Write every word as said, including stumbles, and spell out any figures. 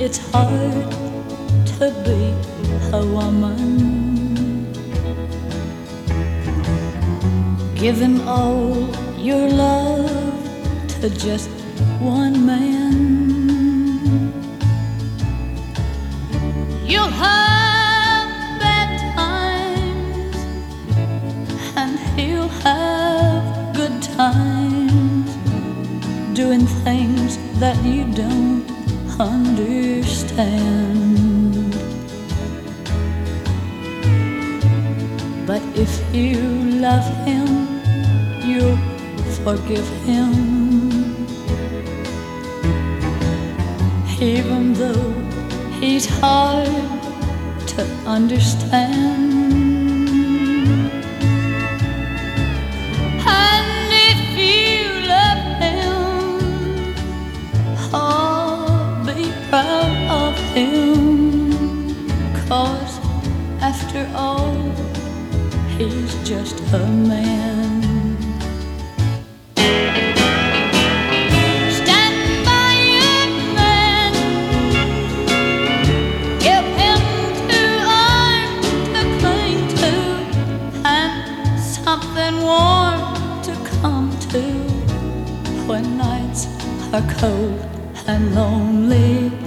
it's hard to be a woman, giving all your love to just one man. You'll have bad times and he'll have good times, doing things that you don't understand. But if you love him, you'll forgive him, even though he's hard to understand. And if you love him, oh, be proud of him, 'cause after all, he's just a man. Stand by your man, give him two arms to cling to, and something warm to come to when nights are cold and lonely.